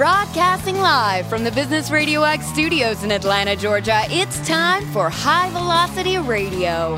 Broadcasting live from the Business Radio X studios in Atlanta, Georgia, it's time for High Velocity Radio.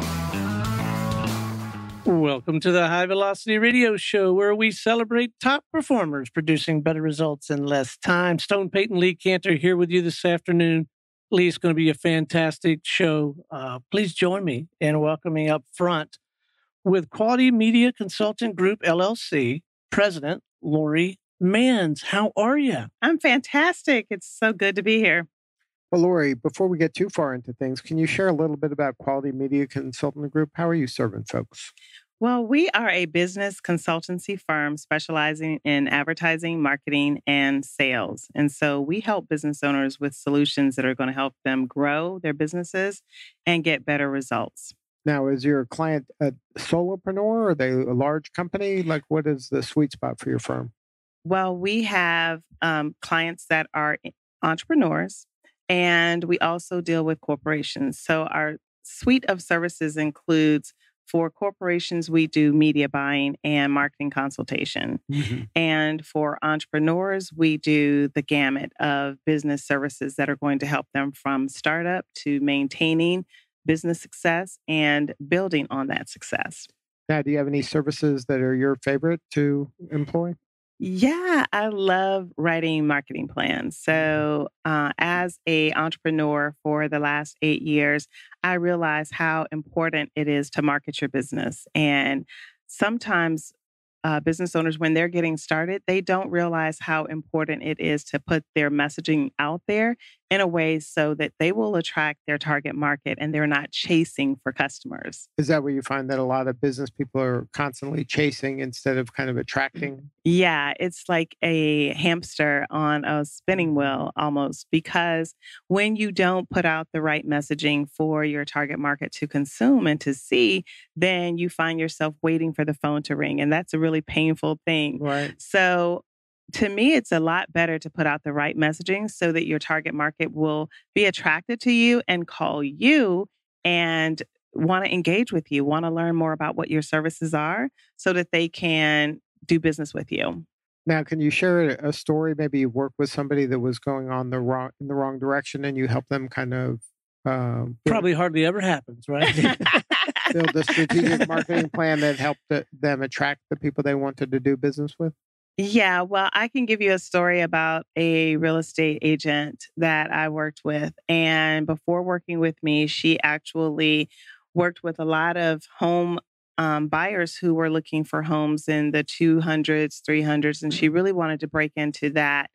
Welcome to the High Velocity Radio Show, where we celebrate top performers producing better results in less time. Stone Payton Lee Cantor here with you this afternoon. Lee, it's going to be a fantastic show. Please join me in welcoming up front with Quality Media Consultant Group, LLC, President Lori Manns. How are you? I'm fantastic. It's so good to be here. Well, Lori, before we get too far into things, can you share a little bit about Quality Media Consultant Group? How are you serving folks? Well, we are a business consultancy firm specializing in advertising, marketing, and sales. And so we help business owners with solutions that are going to help them grow their businesses and get better results. Now, is your client a solopreneur? Are they a large company? Like, what is the sweet spot for your firm? Well, we have clients that are entrepreneurs, and we also deal with corporations. So our suite of services includes, for corporations, we do media buying and marketing consultation. Mm-hmm. And for entrepreneurs, we do the gamut of business services that are going to help them from startup to maintaining business success and building on that success. Now, do you have any services that are your favorite to employ? Yeah, I love writing marketing plans. So as an entrepreneur for the last 8 years, I realized how important it is to market your business. And sometimes business owners, when they're getting started, they don't realize how important it is to put their messaging out there in a way so that they will attract their target market and they're not chasing for customers. Is that where you find that a lot of business people are constantly chasing instead of kind of attracting? Yeah, it's like a hamster on a spinning wheel almost, because when you don't put out the right messaging for your target market to consume and to see, then you find yourself waiting for the phone to ring. And that's a really painful thing. Right. So to me, it's a lot better to put out the right messaging so that your target market will be attracted to you and call you and want to engage with you, want to learn more about what your services are so that they can do business with you. Now, can you share a story? Maybe you worked with somebody that was going on in the wrong direction and you help them kind of... Probably hardly ever happens, right? build a strategic marketing plan that helped them attract the people they wanted to do business with? Yeah, well, I can give you a story about a real estate agent that I worked with. And before working with me, she actually worked with a lot of home buyers who were looking for homes in the 200s, 300s. And she really wanted to break into that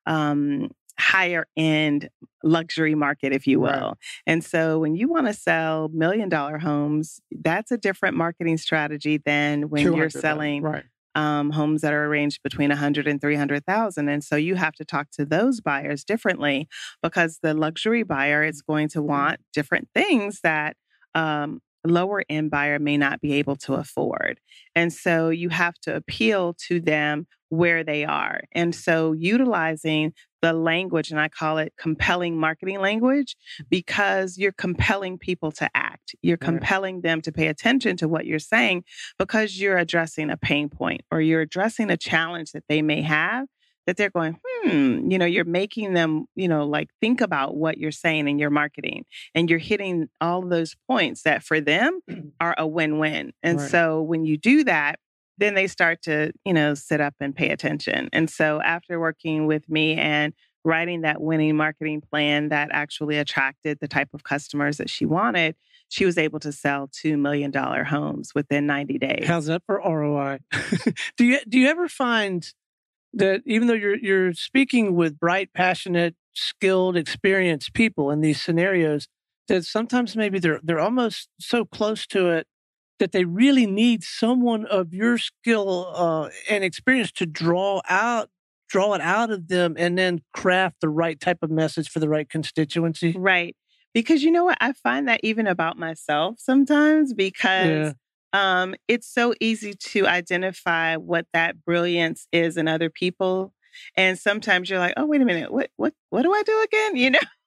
higher end luxury market, if you will. Right. And so when you want to sell $1 million homes, that's a different marketing strategy than when you're selling homes that are ranged between 100 and 300,000. And so you have to talk to those buyers differently, because the luxury buyer is going to want different things that lower end buyer may not be able to afford. And so you have to appeal to them where they are. And so utilizing the language, and I call it compelling marketing language, because you're compelling people to act. You're compelling them to pay attention to what you're saying because you're addressing a pain point or you're addressing a challenge that they may have, that they're going, you're making them, like think about what you're saying in your marketing, and you're hitting all of those points that for them are a win-win. And so when you do that, then they start to, sit up and pay attention. And so after working with me and writing that winning marketing plan that actually attracted the type of customers that she wanted, she was able to sell $2 million homes within 90 days. How's that for ROI? Do you ever find that even though you're speaking with bright, passionate, skilled, experienced people in these scenarios, that sometimes maybe they're almost so close to it that they really need someone of your skill and experience to draw it out of them and then craft the right type of message for the right constituency? Right. Because you know what? I find that even about myself sometimes, because it's so easy to identify what that brilliance is in other people. And sometimes you're like, oh, wait a minute, what do I do again?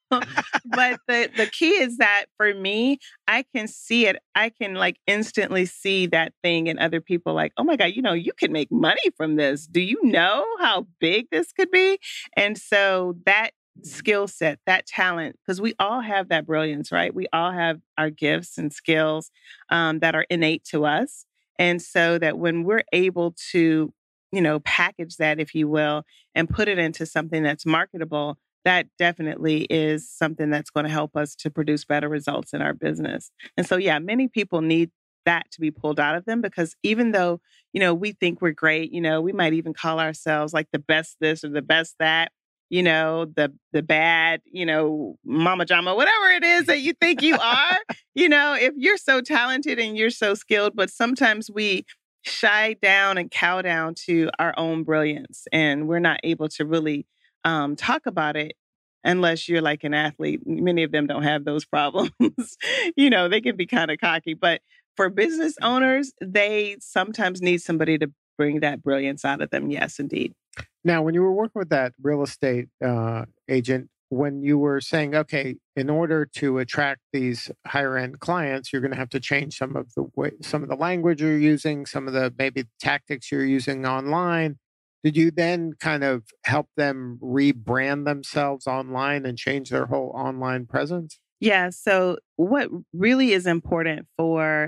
But the key is that for me, I can see it. I can like instantly see that thing in other people like, oh my God, you can make money from this. Do you know how big this could be? And so that skill set, that talent, because we all have that brilliance, right? We all have our gifts and skills that are innate to us. And so that when we're able to, package that, if you will, and put it into something that's marketable, that definitely is something that's going to help us to produce better results in our business. And so, yeah, many people need that to be pulled out of them because even though, we think we're great, we might even call ourselves like the best this or the best that, the bad, mama jama, whatever it is that you think you are, if you're so talented and you're so skilled, but sometimes we shy down and cow down to our own brilliance and we're not able to really talk about it unless you're like an athlete. Many of them don't have those problems. They can be kind of cocky, but for business owners, they sometimes need somebody to bring that brilliance out of them. Yes, indeed. Now, when you were working with that real estate agent, when you were saying, okay, in order to attract these higher end clients, you're going to have to change some of the language you're using, some of the maybe tactics you're using online. Did you then kind of help them rebrand themselves online and change their whole online presence? Yeah. So what really is important for,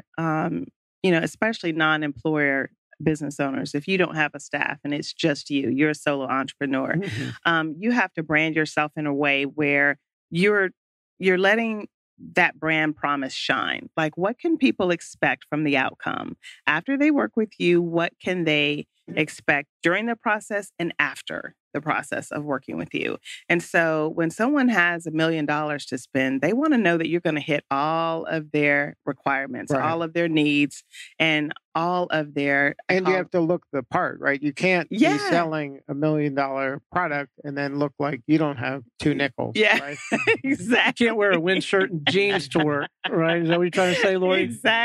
especially non-employer business owners, if you don't have a staff and it's just you're a solo entrepreneur, you have to brand yourself in a way where you're letting that brand promise shine. Like, what can people expect from the outcome? After they work with you, what can they expect during the process and after the process of working with you? And so when someone has $1 million to spend, they want to know that you're going to hit all of their requirements, right, all of their needs, and all of their... And you have to look the part, right? You can't be selling $1 million product and then look like you don't have 2 nickels. Yeah, right? Exactly. You can't wear a wind shirt and jeans to work, right? Is that what you're trying to say, Lori?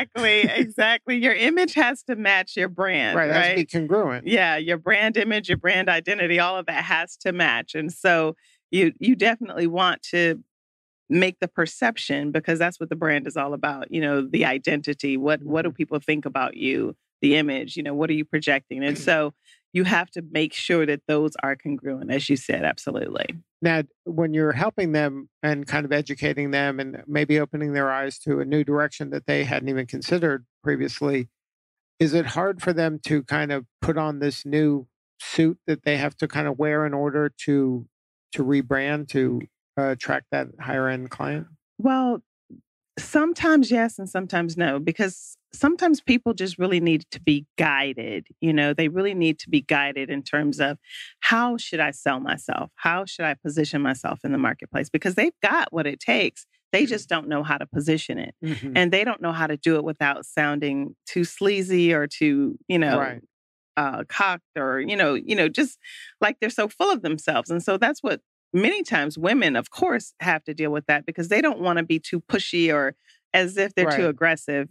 Exactly. Your image has to match your brand, right? Right? It has to be congruent. Yeah, your brand image, your brand identity, all of that has to match. And so you definitely want to make the perception, because that's what the brand is all about, the identity. What do people think about you? The image, what are you projecting? And so you have to make sure that those are congruent, as you said, absolutely. Now, when you're helping them and kind of educating them and maybe opening their eyes to a new direction that they hadn't even considered previously, is it hard for them to kind of put on this new suit that they have to kind of wear in order to rebrand, to attract that higher end client? Well, sometimes yes and sometimes no, because sometimes people just really need to be guided. They really need to be guided in terms of how should I sell myself? How should I position myself in the marketplace? Because they've got what it takes. They just don't know how to position it. Mm-hmm. And they don't know how to do it without sounding too sleazy or too, Right. Cocked or, just like they're so full of themselves. And so that's what many times women, of course, have to deal with that because they don't want to be too pushy or as if they're too Right. aggressive,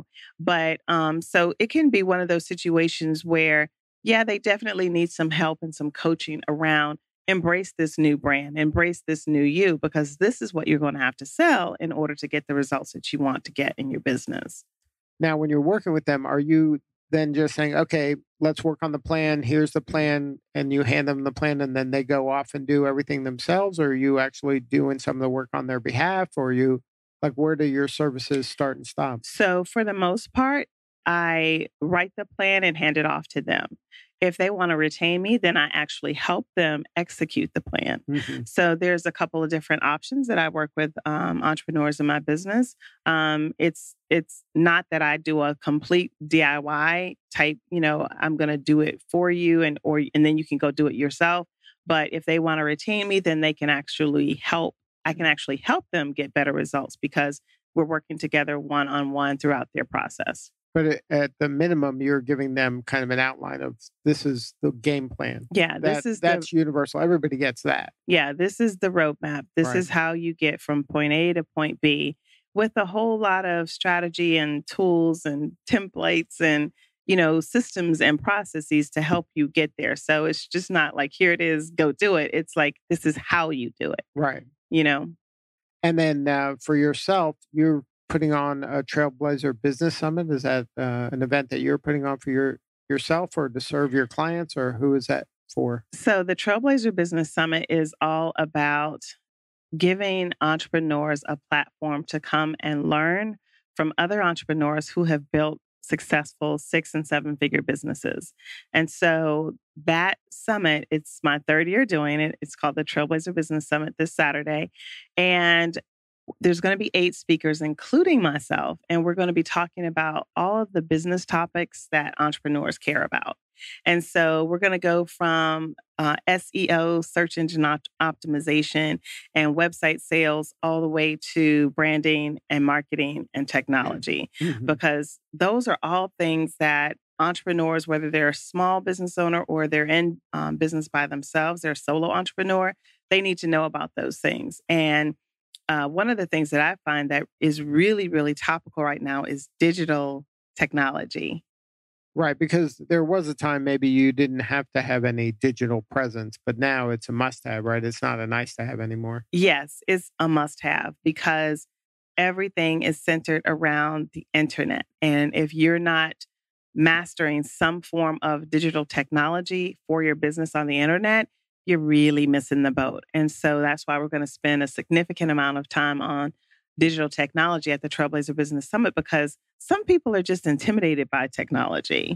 But so it can be one of those situations where, yeah, they definitely need some help and some coaching around embrace this new brand, embrace this new you, because this is what you're going to have to sell in order to get the results that you want to get in your business. Now, when you're working with them, are you then just saying, okay, let's work on the plan. Here's the plan. And you hand them the plan and then they go off and do everything themselves? Or are you actually doing some of the work on their behalf? Or you, like, where do your services start and stop? So for the most part, I write the plan and hand it off to them. If they want to retain me, then I actually help them execute the plan. Mm-hmm. So there's a couple of different options that I work with entrepreneurs in my business. It's not that I do a complete DIY type, I'm going to do it for you and then you can go do it yourself. But if they want to retain me, then they can actually help. I can actually help them get better results because we're working together one-on-one throughout their process. But at the minimum, you're giving them kind of an outline of this is the game plan. Yeah, that's universal. Everybody gets that. Yeah, this is the roadmap. This Right. is how you get from point A to point B with a whole lot of strategy and tools and templates and, systems and processes to help you get there. So it's just not like, here it is, go do it. It's like, this is how you do it, Right. And then for yourself, you're putting on a Trailblazer Business Summit. Is that an event that you're putting on for yourself or to serve your clients, or who is that for? So the Trailblazer Business Summit is all about giving entrepreneurs a platform to come and learn from other entrepreneurs who have built successful 6 and 7 figure businesses. And so that summit, it's my third year doing it. It's called the Trailblazer Business Summit this Saturday. And there's going to be 8 speakers, including myself. And we're going to be talking about all of the business topics that entrepreneurs care about. And so we're going to go from SEO, search engine optimization, and website sales all the way to branding and marketing and technology, because those are all things that entrepreneurs, whether they're a small business owner or they're in business by themselves, they're a solo entrepreneur, they need to know about those things. And one of the things that I find that is really, really topical right now is digital technology. Right, because there was a time maybe you didn't have to have any digital presence, but now it's a must-have, right? It's not a nice-to-have anymore. Yes, it's a must-have because everything is centered around the internet. And if you're not mastering some form of digital technology for your business on the internet, you're really missing the boat. And so that's why we're going to spend a significant amount of time on digital technology at the Trailblazer Business Summit, because some people are just intimidated by technology,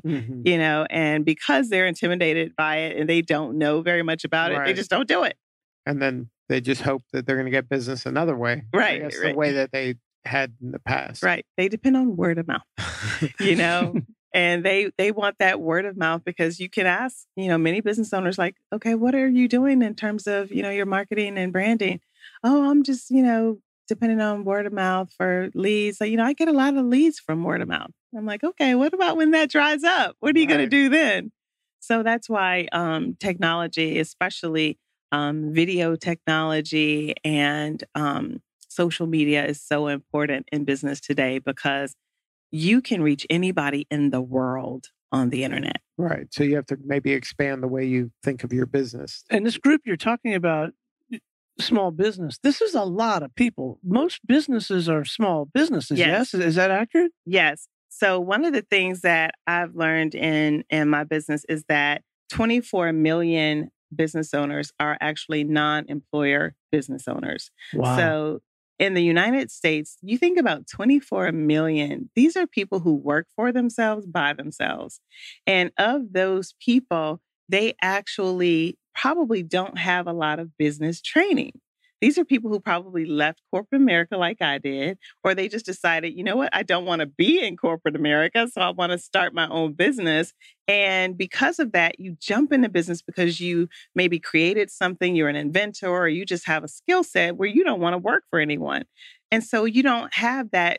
and because they're intimidated by it and they don't know very much about it, they just don't do it. And then they just hope that they're going to get business another way. Right. The way that they had in the past. Right. They depend on word of mouth, and they want that word of mouth, because you can ask, many business owners like, okay, what are you doing in terms of, your marketing and branding? Oh, I'm just, depending on word of mouth for leads. So, I get a lot of leads from word of mouth. I'm like, okay, what about when that dries up? What are you going to do then? So that's why technology, especially video technology and social media, is so important in business today, because you can reach anybody in the world on the internet. Right. So you have to maybe expand the way you think of your business. And this group you're talking about, small business, this is a lot of people. Most businesses are small businesses. Yes. Is that accurate? Yes. So one of the things that I've learned in my business is that 24 million business owners are actually non-employer business owners. Wow. So in the United States, you think about 24 million. These are people who work for themselves, by themselves. And of those people, they actually probably don't have a lot of business training. These are people who probably left corporate America like I did, or they just decided, you know what, I don't want to be in corporate America, so I want to start my own business. And because of that, you jump into business because you maybe created something, you're an inventor, or you just have a skill set where you don't want to work for anyone. And so you don't have that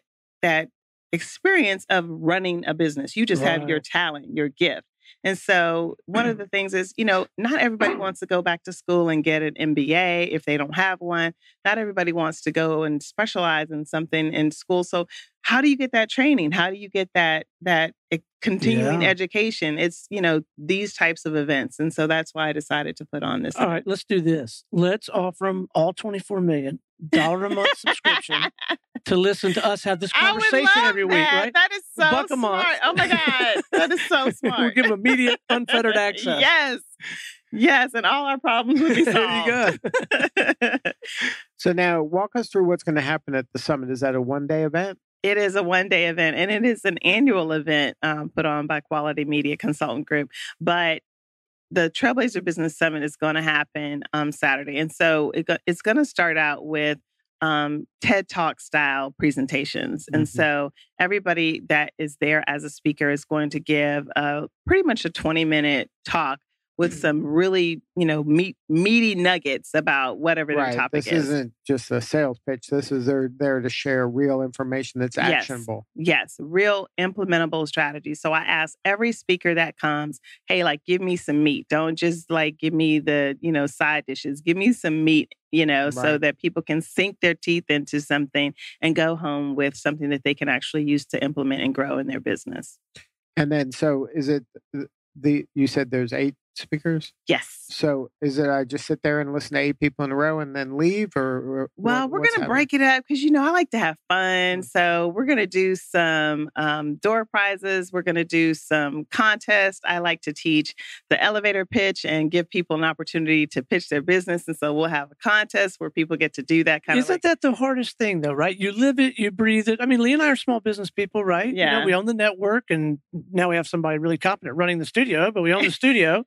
experience of running a business. You just have your talent, your gift. And so one of the things is, not everybody wants to go back to school and get an MBA if they don't have one. Not everybody wants to go and specialize in something in school. So how do you get that training? How do you get that continuing education? It's, these types of events. And so that's why I decided to put on this. All right, let's do this. Let's offer them all 24 million $1 a month subscription to listen to us have this conversation every week, right? That is so $1 a month. smart. Oh my God. That is so smart. We'll give them immediate, unfettered access. Yes. And all our problems would be solved. There you go. So now walk us through what's going to happen at the summit. Is that a one-day event? It is a one-day event, and it is an annual event put on by Quality Media Consultant Group. But the Trailblazer Business Summit is going to happen Saturday. And so it's going to start out with TED Talk style presentations. And so everybody that is there as a speaker is going to give pretty much a 20-minute talk with some really, meaty nuggets about whatever their topic is. This isn't just a sales pitch. This is they're there to share real information that's actionable. Yes, real implementable strategies. So I ask every speaker that comes, hey, give me some meat. Don't just give me the, side dishes. Give me some meat, so that people can sink their teeth into something and go home with something that they can actually use to implement and grow in their business. And then, so is it you said there's 8 speakers? Yes. So is it I just sit there and listen to 8 people in a row and then leave, or Well, we're what's going to happening? break it up because, I like to have fun. So we're going to do some door prizes. We're going to do some contests. I like to teach the elevator pitch and give people an opportunity to pitch their business. And so we'll have a contest where people get to do that kind of. Isn't that the hardest thing, though, right? You live it, you breathe it. I mean, Lee and I are small business people, right? Yeah. We own the network, and now we have somebody really competent running the studio, but we own the studio.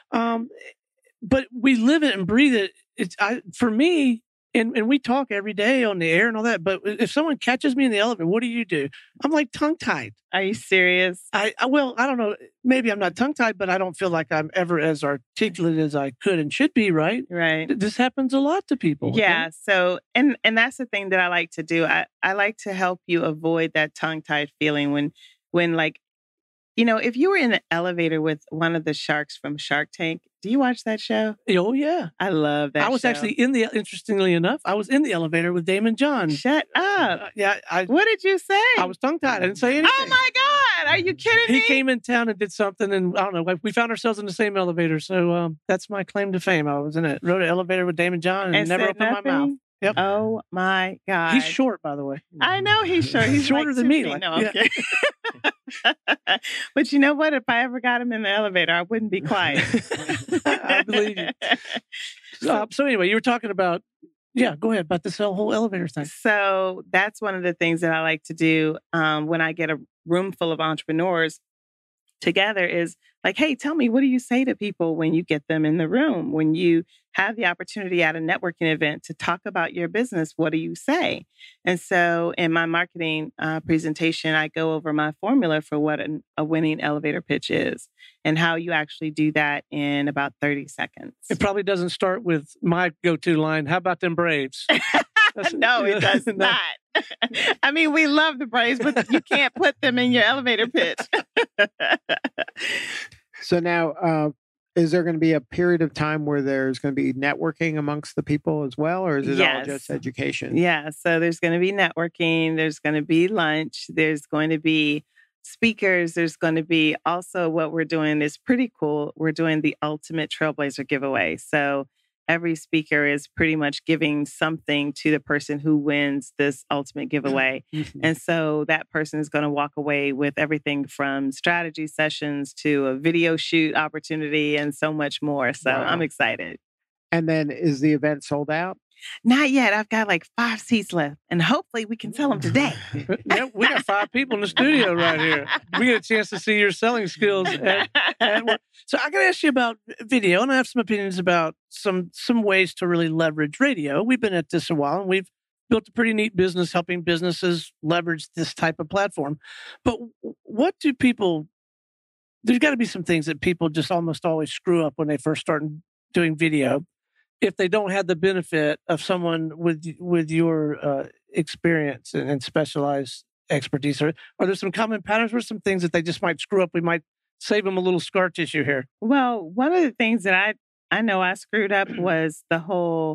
But we live it and breathe it. For me, and we talk every day on the air and all that, but if someone catches me in the elevator, what do? I'm like tongue-tied. Are you serious? Well, I don't know. Maybe I'm not tongue-tied, but I don't feel like I'm ever as articulate as I could and should be, right? Right. This happens a lot to people. Yeah. So, and that's the thing that I like to do. I like to help you avoid that tongue-tied feeling when like, if you were in an elevator with one of the sharks from Shark Tank, do you watch that show? Oh, yeah. I love that I was show. actually interestingly enough, I was in the elevator with Damon John. Shut up. Yeah. What did you say? I was tongue-tied. I didn't say anything. Oh my God. Are you kidding me? He came in town and did something, and I don't know. We found ourselves in the same elevator. So that's my claim to fame. I was in it. Rode an elevator with Damon John and never said opened nothing? my mouth. Yep. Oh my God. He's short, by the way. I know he's short. He's shorter like than 2 me. feet. Like, No, I'm yeah. kidding. But you know what? If I ever got him in the elevator, I wouldn't be quiet. I believe you. So anyway, you were talking about, go ahead, about this whole elevator thing. So that's one of the things that I like to do when I get a room full of entrepreneurs together is like, hey, tell me, what do you say to people when you get them in the room? When you have the opportunity at a networking event to talk about your business, what do you say? And so in my marketing presentation, I go over my formula for what a winning elevator pitch is and how you actually do that in about 30 seconds. It probably doesn't start with my go-to line, how about them Braves? No, it does not. I mean, we love the Braves, but you can't put them in your elevator pitch. So now, is there going to be a period of time where there's going to be networking amongst the people as well, or is it all just education? Yeah. So there's going to be networking. There's going to be lunch. There's going to be speakers. There's going to be also what we're doing is pretty cool. We're doing the Ultimate Trailblazer giveaway. So every speaker is pretty much giving something to the person who wins this ultimate giveaway. Mm-hmm. And so that person is going to walk away with everything from strategy sessions to a video shoot opportunity and so much more. So Wow. I'm excited. And then is the event sold out? Not yet. I've got like 5 seats left and hopefully we can sell them today. Yeah, we got 5 people in the studio right here. We get a chance to see your selling skills at work. So I got to ask you about video, and I have some opinions about some ways to really leverage radio. We've been at this a while, and we've built a pretty neat business helping businesses leverage this type of platform. But what do people? There's got to be some things that people just almost always screw up when they first start doing video, if they don't have the benefit of someone with your experience and specialized expertise. Are there some common patterns or some things that they just might screw up? We might save them a little scar tissue here. Well, one of the things that I know I screwed up was the whole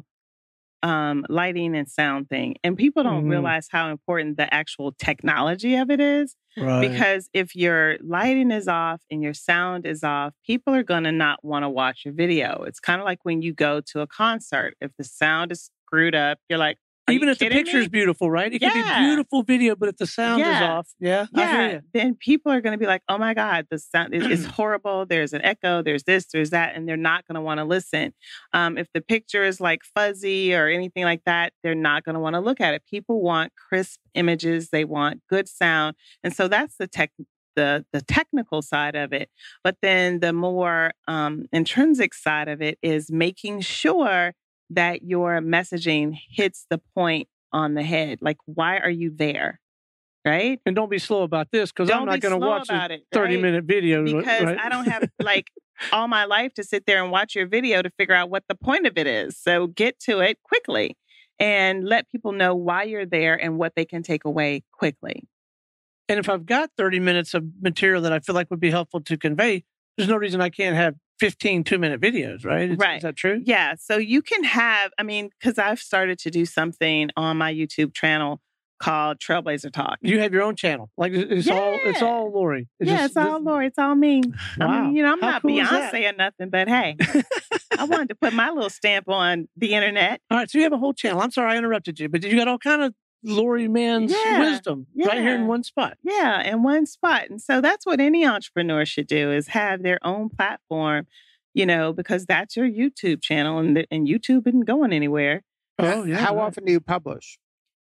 lighting and sound thing. And people don't realize how important the actual technology of it is. Right. Because if your lighting is off and your sound is off, people are going to not want to watch your video. It's kind of like when you go to a concert. If the sound is screwed up, you're like, even if the picture is beautiful, right? It can be beautiful video, but if the sound is off, I hear you. Then people are going to be like, oh my God, the sound is horrible. There's an echo, there's this, there's that, and they're not going to want to listen. If the picture is like fuzzy or anything like that, they're not going to want to look at it. People want crisp images. They want good sound. And so that's the technical side of it. But then the more intrinsic side of it is making sure that your messaging hits the point on the head. Like, why are you there? Right? And don't be slow about this, because I'm not going to watch a 30-minute video. Because right? I don't have like all my life to sit there and watch your video to figure out what the point of it is. So get to it quickly and let people know why you're there and what they can take away quickly. And if I've got 30 minutes of material that I feel like would be helpful to convey, there's no reason I can't have 15 2-minute videos, right? Right. Is that true? Yeah. So you can have, because I've started to do something on my YouTube channel called Trailblazer Talk. You have your own channel. Like it's all Lori. It's all Lori. It's all me. Wow. I mean, I'm How not cool is that? Beyonce or nothing, but hey, I wanted to put my little stamp on the internet. All right. So you have a whole channel. I'm sorry I interrupted you, but you got all kind of Lori Mann's wisdom right here in one spot. Yeah, in one spot. And so that's what any entrepreneur should do, is have their own platform, because that's your YouTube channel, and YouTube isn't going anywhere. Oh, yeah. How often do you publish?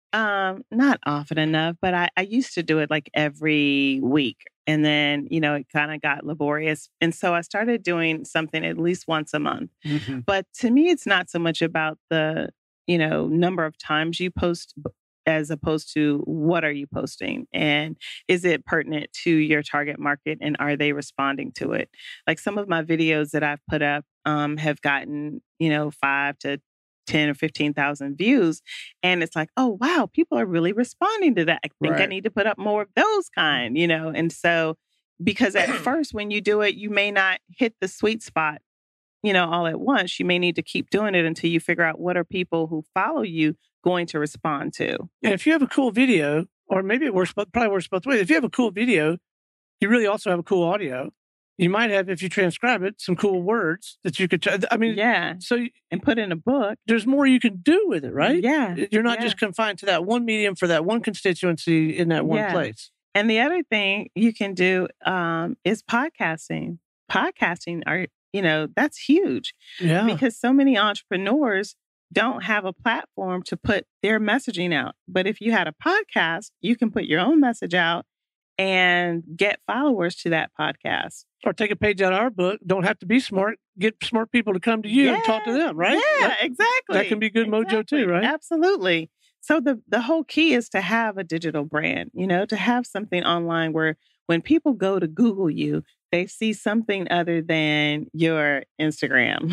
Not often enough, but I used to do it like every week. And then, it kind of got laborious. And so I started doing something at least once a month. Mm-hmm. But to me, it's not so much about the, number of times you post, as opposed to what are you posting, and is it pertinent to your target market, and are they responding to it? Like some of my videos that I've put up have gotten 5 to 10 or 15,000 views, and it's like, oh wow, people are really responding to that. I think I need to put up more of those kind, And so, because at first when you do it, you may not hit the sweet spot, all at once. You may need to keep doing it until you figure out what are people who follow you going to respond to. And if you have a cool video, or maybe it probably works both ways. If you have a cool video, you really also have a cool audio. You might have, if you transcribe it, some cool words that you could. And put in a book. There's more you can do with it, right? Yeah, you're not just confined to that one medium for that one constituency in that one place. And the other thing you can do is podcasting. Podcasting are, that's huge. Yeah, because so many entrepreneurs don't have a platform to put their messaging out. But if you had a podcast, you can put your own message out and get followers to that podcast. Or take a page out of our book. Don't have to be smart. Get smart people to come to you and talk to them, right? Yeah, exactly. That can be good mojo too, right? Absolutely. So the whole key is to have a digital brand, to have something online where when people go to Google you, they see something other than your Instagram,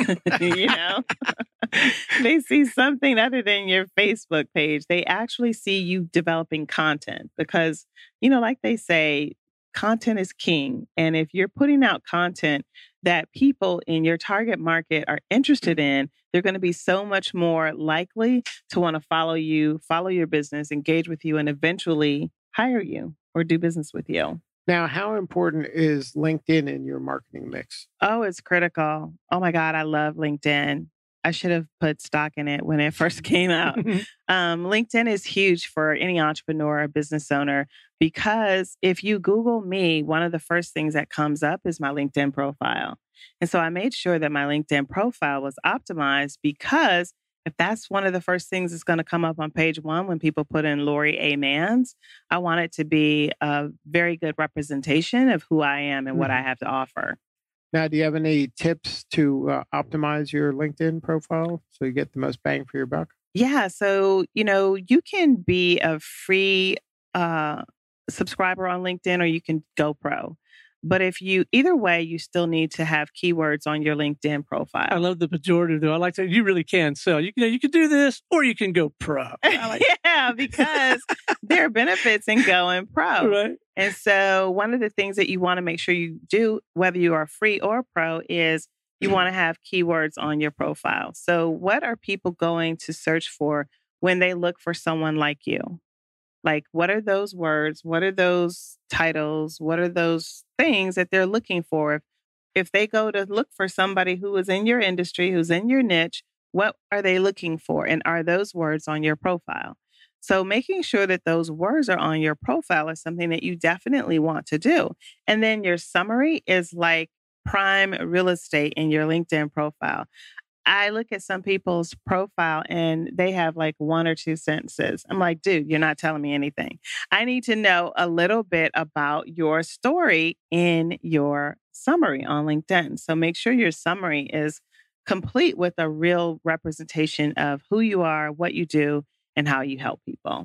They see something other than your Facebook page. They actually see you developing content because, like they say, content is king. And if you're putting out content that people in your target market are interested in, they're going to be so much more likely to want to follow you, follow your business, engage with you, and eventually hire you or do business with you. Now, how important is LinkedIn in your marketing mix? Oh, it's critical. Oh my God, I love LinkedIn. I should have put stock in it when it first came out. LinkedIn is huge for any entrepreneur or business owner because if you Google me, one of the first things that comes up is my LinkedIn profile. And so I made sure that my LinkedIn profile was optimized because if that's one of the first things that's going to come up on page one when people put in Lori A. Mans, I want it to be a very good representation of who I am and what I have to offer. Now, do you have any tips to optimize your LinkedIn profile so you get the most bang for your buck? Yeah. So, you can be a free subscriber on LinkedIn or you can go pro. But either way, you still need to have keywords on your LinkedIn profile. I love the pejorative though. I like that you really can sell. You can do this or you can go pro. Yeah, because there are benefits in going pro. Right. And so one of the things that you want to make sure you do, whether you are free or pro, is you want to have keywords on your profile. So what are people going to search for when they look for someone like you? Like, what are those words? What are those titles? What are those things that they're looking for? If they go to look for somebody who is in your industry, who's in your niche, what are they looking for? And are those words on your profile? So making sure that those words are on your profile is something that you definitely want to do. And then your summary is like prime real estate in your LinkedIn profile. I look at some people's profile and they have like 1 or 2 sentences. I'm like, dude, you're not telling me anything. I need to know a little bit about your story in your summary on LinkedIn. So make sure your summary is complete with a real representation of who you are, what you do, and how you help people.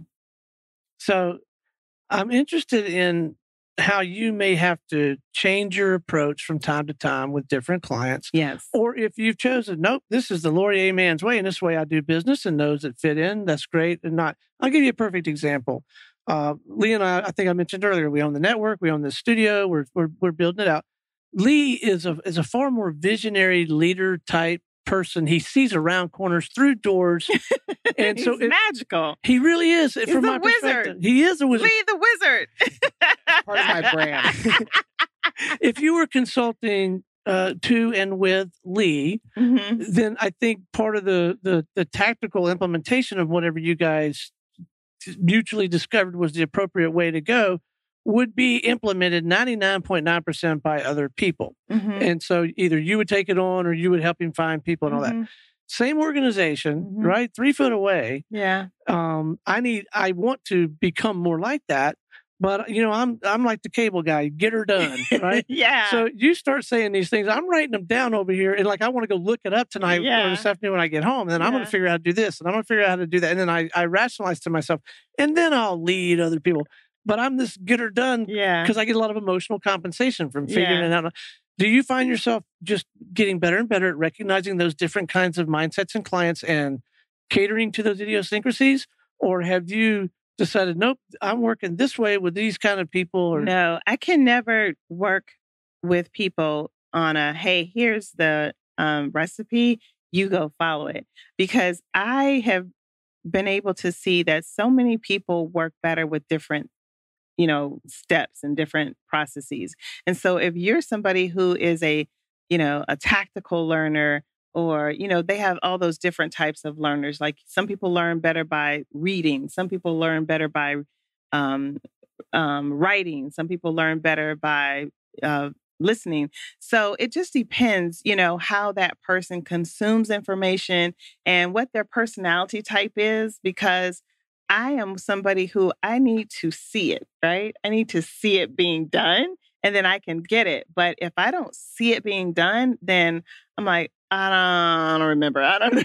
So I'm interested in how you may have to change your approach from time to time with different clients. Yes. Or if you've chosen, nope, this is the Lori A. Mans way, and this way I do business, and those that fit in, that's great. And not, I'll give you a perfect example. Lee and I think I mentioned earlier, we own the network, we own the studio, we're building it out. Lee is a far more visionary leader type person. He sees around corners, through doors. And so He's magical. He really is. He's from a my wizard. perspective. He is a wizard. Lee the wizard. Part of my brand. If you were consulting to and with Lee, then I think part of the tactical implementation of whatever you guys mutually discovered was the appropriate way to go would be implemented 99.9% by other people. And so either you would take it on or you would help him find people and all that. Same organization, right? 3 foot away. Yeah. I want to become more like that. But I'm like the cable guy, get her done, right? Yeah. So you start saying these things. I'm writing them down over here, and like I want to go look it up tonight or this afternoon when I get home. And then I'm going to figure out how to do this, and I'm going to figure out how to do that. And then I rationalize to myself, and then I'll lead other people. But I'm this get her done because I get a lot of emotional compensation from figuring it out. Do you find yourself just getting better and better at recognizing those different kinds of mindsets in clients and catering to those idiosyncrasies, or have you decided, nope, I'm working this way with these kind of people? Or no, I can never work with people on a, hey, here's the recipe, you go follow it. Because I have been able to see that so many people work better with different, steps and different processes. And so if you're somebody who is a tactical learner, or, they have all those different types of learners. Like some people learn better by reading. Some people learn better by writing. Some people learn better by listening. So it just depends, how that person consumes information and what their personality type is, because I am somebody who I need to see it, right? I need to see it being done and then I can get it. But if I don't see it being done, then I'm like, I don't remember. I don't,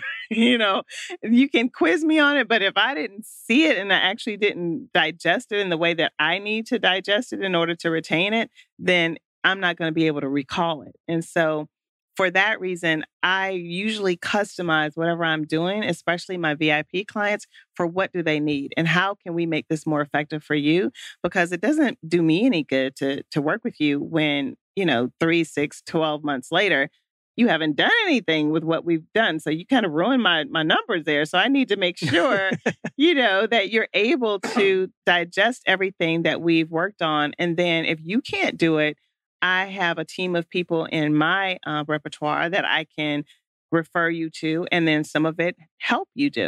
you can quiz me on it, but if I didn't see it and I actually didn't digest it in the way that I need to digest it in order to retain it, then I'm not going to be able to recall it. And so for that reason, I usually customize whatever I'm doing, especially my VIP clients, for what do they need and how can we make this more effective for you? Because it doesn't do me any good to work with you when, 3, 6, 12 months later, you haven't done anything with what we've done. So you kind of ruined my numbers there. So I need to make sure, that you're able to digest everything that we've worked on. And then if you can't do it, I have a team of people in my repertoire that I can refer you to, and then some of it help you do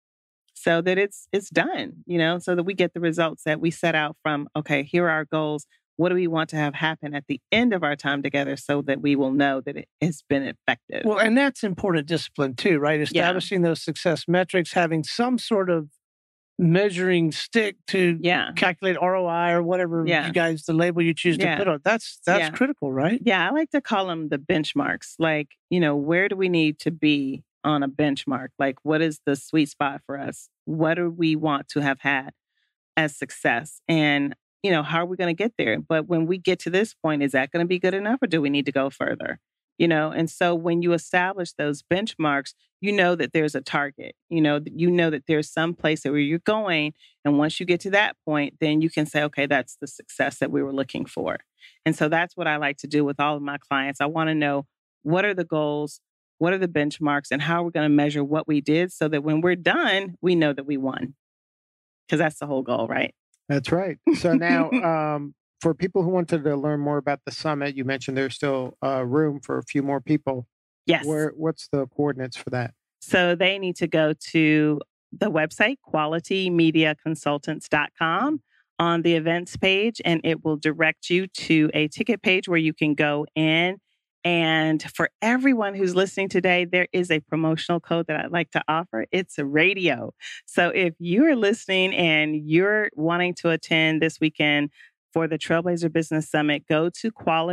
so that it's done, so that we get the results that we set out from, okay, here are our goals. What do we want to have happen at the end of our time together so that we will know that it has been effective? Well, and that's important discipline too, right? Establishing those success metrics, having some sort of measuring stick to calculate ROI or whatever you guys, the label you choose to put on. That's critical, right? Yeah, I like to call them the benchmarks. Like, where do we need to be on a benchmark? Like, what is the sweet spot for us? What do we want to have had as success? And how are we going to get there? But when we get to this point, is that going to be good enough or do we need to go further? And so when you establish those benchmarks, that there's a target, that there's some place where you're going. And once you get to that point, then you can say, okay, that's the success that we were looking for. And so that's what I like to do with all of my clients. I want to know, what are the goals? What are the benchmarks? And how are we going to measure what we did so that when we're done, we know that we won? Because that's the whole goal, right? That's right. So now, for people who wanted to learn more about the summit, you mentioned there's still room for a few more people. Yes. What's the coordinates for that? So they need to go to the website, qualitymediaconsultants.com, on the events page, and it will direct you to a ticket page where you can go in. And for everyone who's listening today, there is a promotional code that I'd like to offer. It's a radio. So if you're listening and you're wanting to attend this weekend for the Trailblazer Business Summit, go to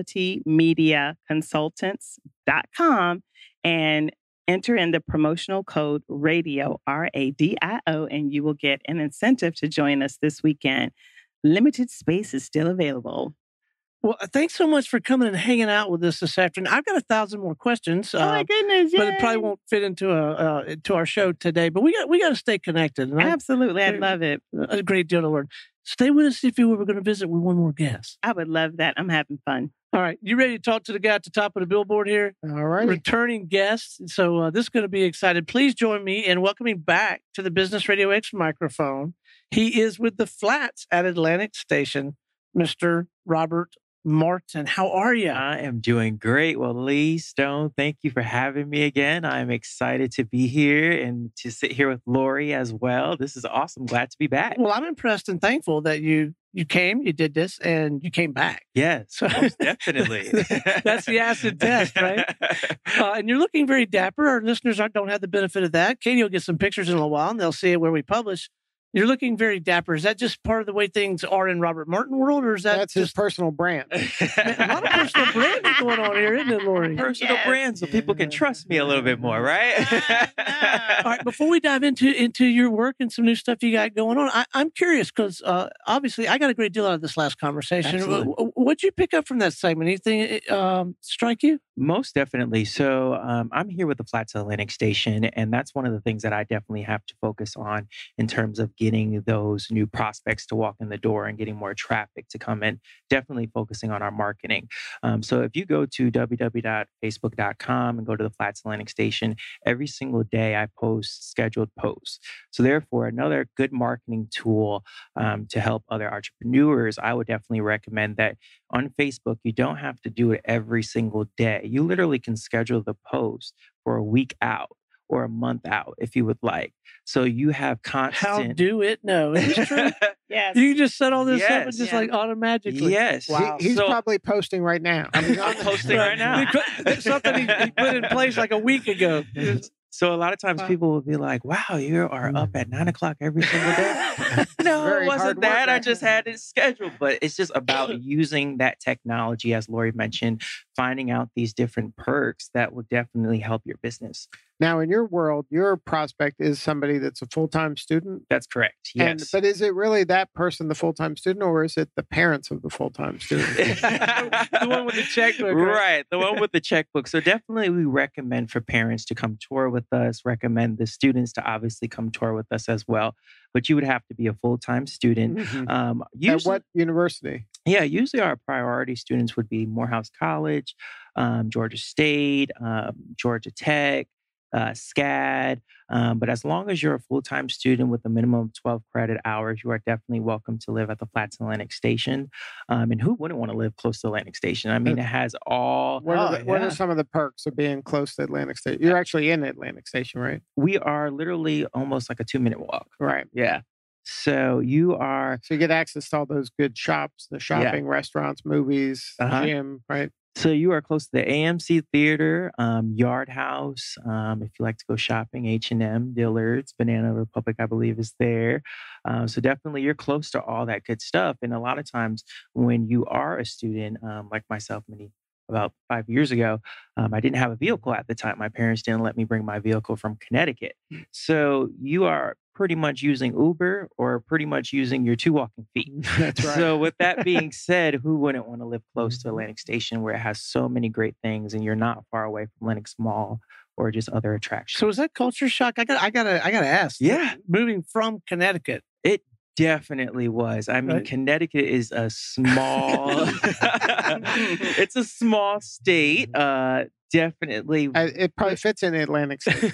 qualitymediaconsultants.com and enter in the promotional code RADIO, RADIO, and you will get an incentive to join us this weekend. Limited space is still available. Well, thanks so much for coming and hanging out with us this afternoon. I've got 1,000 more questions. Oh my goodness! But it probably won't fit into our show today. But we got to stay connected. And absolutely, I'd love it. A great deal to learn. Stay with us if you were going to visit with one more guest. I would love that. I'm having fun. All right. You ready to talk to the guy at the top of the billboard here? All right. Returning guest. So this is going to be excited. Please join me in welcoming back to the Business Radio X microphone. He is with the Flats at Atlantic Station, Mr. Robert Martin. How are you? I am doing great. Well, Lee Stone, thank you for having me again. I'm excited to be here and to sit here with Lori as well. This is awesome. Glad to be back. Well, I'm impressed and thankful that you came, you did this, and you came back. Yes, So- most definitely. That's the acid test, right? And you're looking very dapper. Our listeners don't have the benefit of that. Katie will get some pictures in a little while, and they'll see it where we publish. You're looking very dapper. Is that just part of the way things are in Robert Martin world, or is that That's his just personal brand. Man, a lot of personal branding going on here, isn't it, Lori? Personal Yes. brand so people can trust me a little bit more, right? All right, before we dive into your work and some new stuff you got going on, I'm curious because obviously I got a great deal out of this last conversation. Absolutely. What'd you pick up from that segment? Anything strike you? Most definitely. So I'm here with the Flats Atlantic Station, and that's one of the things that I definitely have to focus on in terms of getting those new prospects to walk in the door and getting more traffic to come in. Definitely focusing on our marketing. So if you go to www.facebook.com and go to the Flats Atlantic Station, every single day I post scheduled posts. So therefore, another good marketing tool to help other entrepreneurs, I would definitely recommend that on Facebook, you don't have to do it every single day. You literally can schedule the post for a week out or a month out if you would like. So you have How constant. do it? No, is this true? Yes. You just set all this up and Yes. just Yeah. like automatically. Yes. Wow. He's So- probably posting right now. I'm posting right now. It's something he put in place like a week ago. So a lot of times Wow. people will be like, wow, you are up at 9 o'clock every single day. No, Very it hard wasn't work, that. I right? just had it scheduled. But it's just about using that technology, as Lori mentioned, finding out these different perks that will definitely help your business. Now, in your world, your prospect is somebody that's a full-time student. That's correct. And, Yes. but is it really that person, the full-time student, or is it the parents of the full-time student? The one with the checkbook, right? Right. The one with the checkbook. So definitely we recommend for parents to come tour with us, recommend the students to obviously come tour with us as well. But you would have to be a full-time student. Mhm. At Usually, what university? yeah, usually our priority students would be Morehouse College, Georgia State, Georgia Tech, SCAD. But as long as you're a full-time student with a minimum of 12 credit hours, you are definitely welcome to live at the Flats Atlantic Station. And who wouldn't want to live close to Atlantic Station? I mean, it has all. What, Oh, what yeah. are some of the perks of being close to Atlantic Station? You're actually in Atlantic Station, right? We are literally almost like a 2-minute walk. Right. Yeah. So you are. So you get access to all those good shops, the shopping, restaurants, movies, Uh-huh. gym, right? So you are close to the AMC Theater, Yard House. If you like to go shopping, H&M, Dillard's, Banana Republic, I believe, is there. So definitely you're close to all that good stuff. And a lot of times when you are a student, like myself, about 5 years ago, I didn't have a vehicle at the time. My parents didn't let me bring my vehicle from Connecticut. So you are pretty much using Uber or pretty much using your 2 walking feet. That's right. So with that being said, who wouldn't want to live close to Atlantic Station where it has so many great things and you're not far away from Lenox Mall or just other attractions? So is that culture shock? I gotta ask. Yeah. Moving from Connecticut. It definitely was. I mean, Right. Connecticut is a small it's a small state. Definitely It probably fits in Atlantic Station.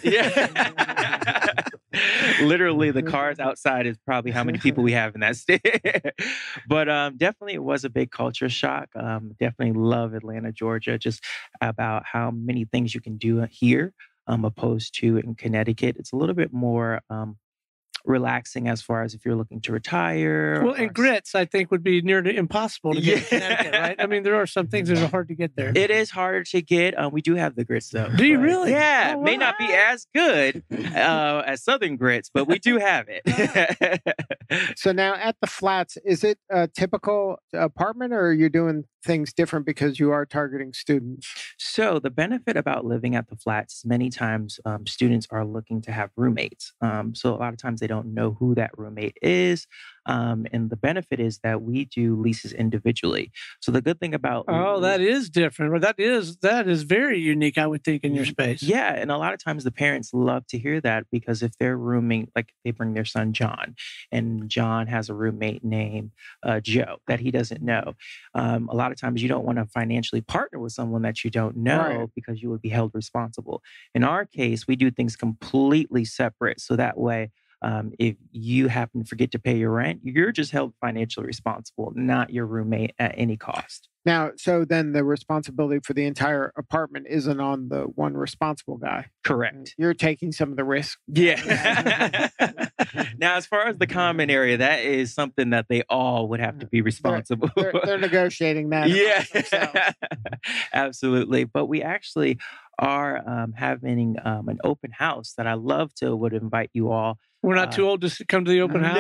yeah. Literally, the cars outside is probably how many people we have in that state. But definitely, it was a big culture shock. Definitely love Atlanta, Georgia, just about how many things you can do here, opposed to in Connecticut. It's a little bit more relaxing as far as if you're looking to retire. Well, or- and grits, I think, would be near to impossible to get in Yeah. Connecticut, right? I mean, there are some things that are hard to get there. It is harder to get. We do have the grits though. Do you but- really? Yeah, Oh, may not be as good as Southern grits, but we do have it. So now at the Flats, is it a typical apartment, or are you doing things different because you are targeting students? So the benefit about living at the Flats, many times students are looking to have roommates. So a lot of times they don't know who that roommate is. And the benefit is that we do leases individually. So the good thing about that is different. That is very unique, I would think, in your space. Yeah, and a lot of times the parents love to hear that, because if they're rooming, like they bring their son John, and John has a roommate named Joe that he doesn't know. A lot of times you don't want to financially partner with someone that you don't know, because you would be held responsible. In our case, we do things completely separate, so that way, if you happen to forget to pay your rent, you're just held financially responsible, not your roommate at any cost. Now, so then the responsibility for the entire apartment isn't on the one responsible guy. Correct. You're taking some of the risk. Yeah. Now, as far as the common area, that is something that they all would have to be responsible. They're negotiating that. Yeah, absolutely. But we actually are having an open house that I would invite you all. We're not too old to come to the open house?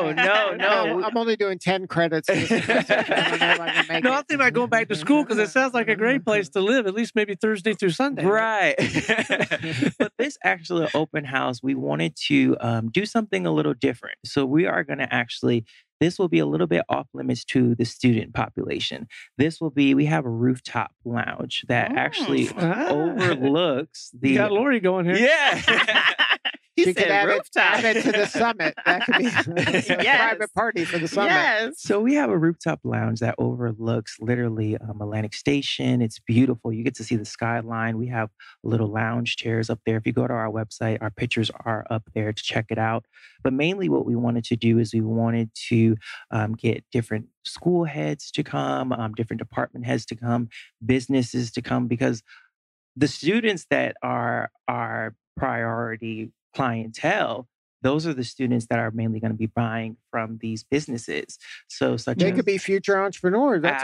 No. I'm only doing 10 credits. I don't know if I can make I'm thinking about going back to school, because it sounds like a great place to live, at least maybe Thursday through Sunday. Right. But this actually open house, we wanted to do something a little different. So we are going to this will be a little bit off limits to the student population. We have a rooftop lounge that actually overlooks the... You got Lori going here. Yeah. She could add it to the summit. That could be a private party for the summit. Yes. So we have a rooftop lounge that overlooks literally Atlantic Station. It's beautiful. You get to see the skyline. We have little lounge chairs up there. If you go to our website, our pictures are up there to check it out. But mainly what we wanted to do is we wanted to get different school heads to come, different department heads to come, businesses to come, because the students that are our priority clientele, those are the students that are mainly going to be buying from these businesses. So they could be future entrepreneurs. That's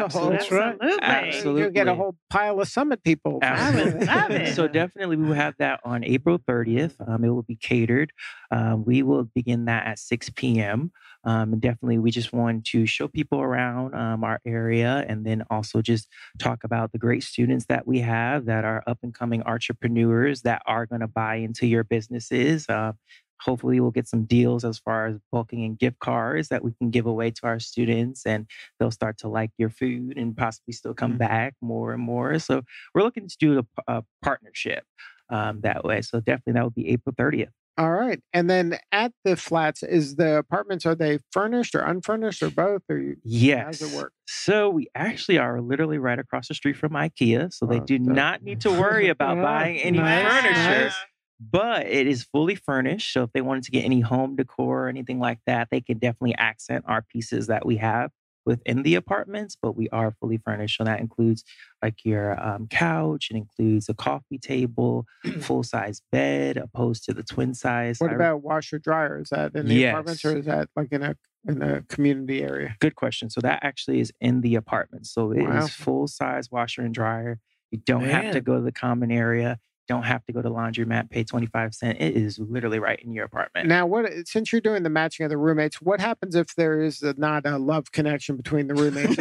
Absolutely. You get a whole pile of summit people. Absolutely. I love it. So definitely we will have that on April 30th. It will be catered. We will begin that at 6 p.m. And definitely we just want to show people around our area, and then also just talk about the great students that we have that are up and coming entrepreneurs that are going to buy into your businesses. Hopefully we'll get some deals as far as bulking and gift cards that we can give away to our students, and they'll start to like your food and possibly still come back more and more. So we're looking to do a partnership that way. So definitely that would be April 30th. All right. And then at the flats, is the apartments, are they furnished or unfurnished or both? Yes. How does it work? So we actually are literally right across the street from IKEA. So they do not need to worry about buying any furniture. But it is fully furnished. So if they wanted to get any home decor or anything like that, they can definitely accent our pieces that we have within the apartments. But we are fully furnished. So that includes like your couch. It includes a coffee table, full-size bed, opposed to the twin size. What about washer dryer? Is that in the apartments, or is that like in a community area? Good question. So that actually is in the apartment. So it is full-size washer and dryer. You don't have to go to the common area. Don't have to go to laundromat, pay 25 cents. It is literally right in your apartment. Now, since you're doing the matching of the roommates, what happens if there is not a love connection between the roommates?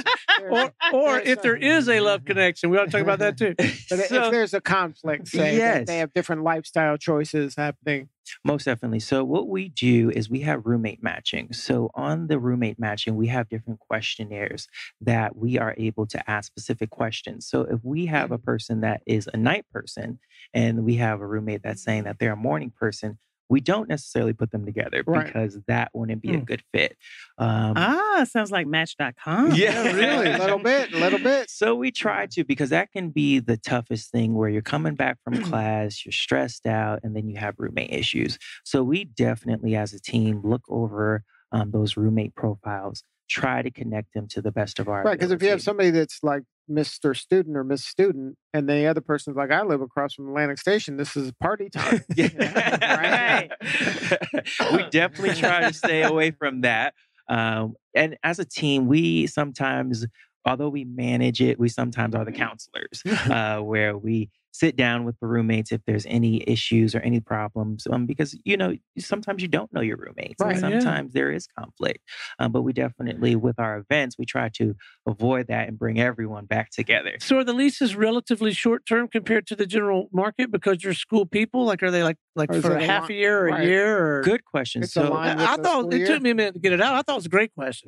or if there is a love connection, we ought to talk about that too. But if there's a conflict, say that they have different lifestyle choices happening. Most definitely. So what we do is we have roommate matching. So on the roommate matching, we have different questionnaires that we are able to ask specific questions. So if we have a person that is a night person and we have a roommate that's saying that they're a morning person, we don't necessarily put them together because that wouldn't be a good fit. Sounds like Match.com. Yeah, really. A little bit. So we try to, because that can be the toughest thing where you're coming back from class, you're stressed out, and then you have roommate issues. So we definitely, as a team, look over those roommate profiles, try to connect them to the best of our ability. Because if you have somebody that's like Mr. Student or Miss Student, and the other person's like, I live across from Atlantic Station, this is party time. Right. We definitely try to stay away from that. And as a team, we sometimes, although we manage it, we sometimes are the counselors, where we sit down with the roommates if there's any issues or any problems, because sometimes you don't know your roommates, Right, and sometimes there is conflict. But we definitely, with our events, we try to avoid that and bring everyone back together. So are the leases relatively short term compared to the general market because you're school people? Like, are they like Or is for it a half a year or a right. year? Or Good question. It's So aligned with I the thought school it year? took me a minute to get it out. I thought it was a great question.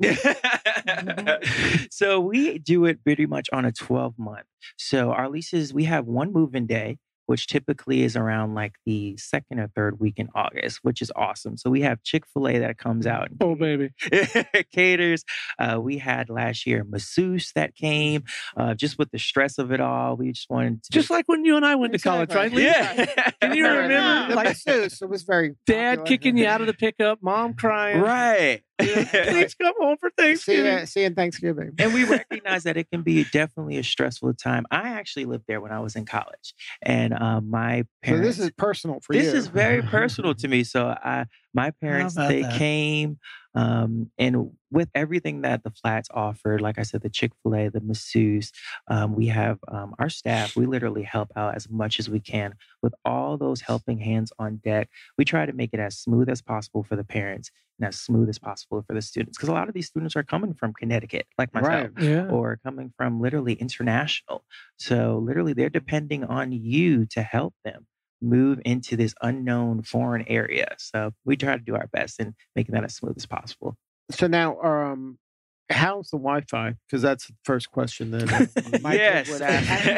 So we do it pretty much on a 12-month. So our leases, we have one move-in day, which typically is around like the second or third week in August, which is awesome. So we have Chick-fil-A that comes out and Oh, baby. caters. We had last year masseuse that came, just with the stress of it all. We just wanted to Just like when you and I went to college, right? Exactly. Lee? yeah. Can you remember, the like, masseuse? It was very Dad popular. kicking you out of the pickup, mom crying. Right. Please come home for Thanksgiving. See you in Thanksgiving. And we recognize that it can be definitely a stressful time. I actually lived there when I was in college, and my So parents. this is personal for you. This is very personal to me. So my parents, about they that? came, and with everything that the flats offered, like I said, the Chick-fil-A, the masseuse, we have our staff. We literally help out as much as we can with all those helping hands on deck. We try to make it as smooth as possible for the parents and as smooth as possible for the students, because a lot of these students are coming from Connecticut, like myself, Right. Yeah. or coming from literally international. So literally, they're depending on you to help them move into this unknown foreign area. So we try to do our best in making that as smooth as possible. So now, how's the Wi-Fi? Because that's the first question that Michael Yes. would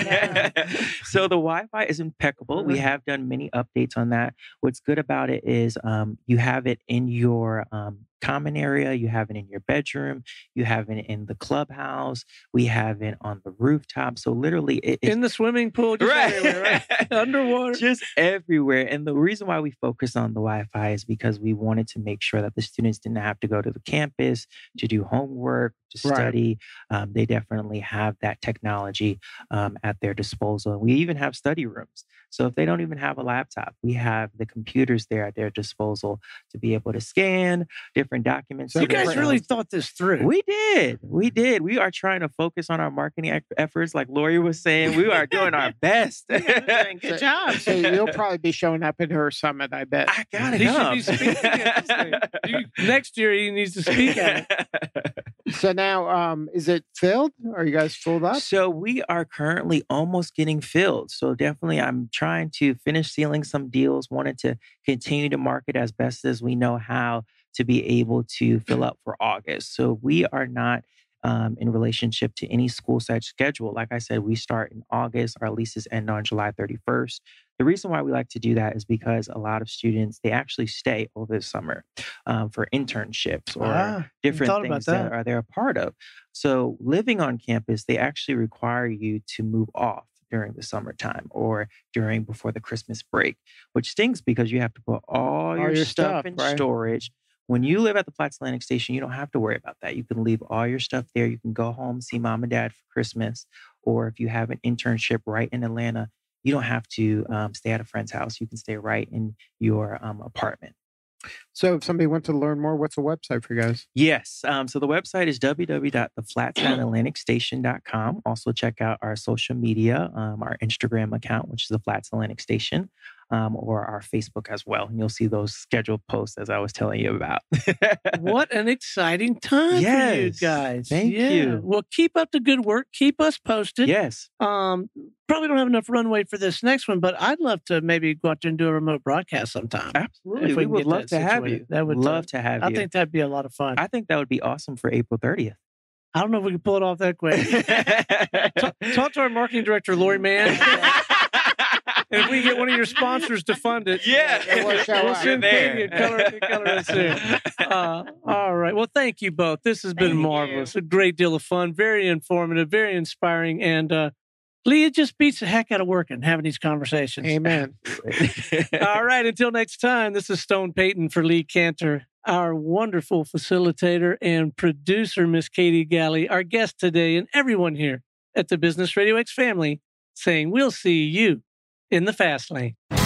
ask. So the Wi-Fi is impeccable. We have done many updates on that. What's good about it is you have it in your common area, you have it in your bedroom, you have it in the clubhouse, we have it on the rooftop. So literally, it's In the swimming pool, just everywhere, right? Underwater. just everywhere. And the reason why we focus on the Wi-Fi is because we wanted to make sure that the students didn't have to go to the campus to do homework, to Right. study. They definitely have that technology at their disposal. And we even have study rooms. So if they don't even have a laptop, we have the computers there at their disposal to be able to scan different documents. So You to guys themselves. really thought this through. We did. We did. We are trying to focus on our marketing efforts. Like Lori was saying, we are doing our best. Good job. So you'll probably be showing up at her summit, I bet. I gotta He should come. be speaking at this thing. Next year, he needs to speak at it. So now, is it filled? Are you guys filled up? So we are currently almost getting filled. So definitely I'm trying to finish sealing some deals, wanted to continue to market as best as we know how to be able to fill up for August. So we are not in relationship to any school site schedule. Like I said, we start in August. Our leases end on July 31st. The reason why we like to do that is because a lot of students, they actually stay over the summer for internships or different thought about things that that. they're a part of. So living on campus, they actually require you to move off during the summertime or before the Christmas break, which stings because you have to put all your stuff in right? storage. When you live at the Flats Atlantic Station, you don't have to worry about that. You can leave all your stuff there. You can go home, see mom and dad for Christmas. Or if you have an internship right in Atlanta, you don't have to stay at a friend's house. You can stay right in your apartment. So if somebody wants to learn more, what's the website for you guys? Yes. So the website is www.theflatsatlanticstation.com. Also check out our social media, our Instagram account, which is the Flats Atlantic Station, or our Facebook as well. And you'll see those scheduled posts as I was telling you about. What an exciting time for you Yes. guys. Thank you. Well, keep up the good work. Keep us posted. Yes. Probably don't have enough runway for this next one, but I'd love to maybe go out there and do a remote broadcast sometime. Absolutely. If We can would get love that to have situated. you. That would love to have you. I think that'd be a lot of fun. I think that would be awesome for April 30th. I don't know if we can pull it off that quick. Talk to our marketing director, Lori Mann. And if we get one of your sponsors to fund it, we'll show we'll up. send You're Katie and color it soon. All right. Well, thank you both. This has been Thank marvelous. A great deal of fun, very informative, very inspiring. And Lee, it just beats the heck out of working, having these conversations. Amen. All right. Until next time, this is Stone Payton for Lee Cantor, our wonderful facilitator and producer, Miss Katie Galley, our guest today, and everyone here at the Business Radio X family saying we'll see you in the fast lane.